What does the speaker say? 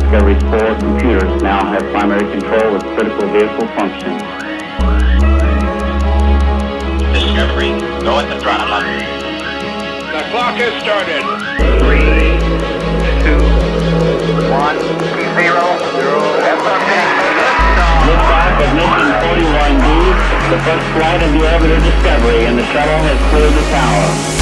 Discovery's 4 computers now have primary control of critical vehicle functions. Discovery, go at the throttle. The clock has started. 3, 2, 1, 0. Liftoff of Mission 41B, the first flight of the orbiter Discovery, and the shuttle has cleared the tower.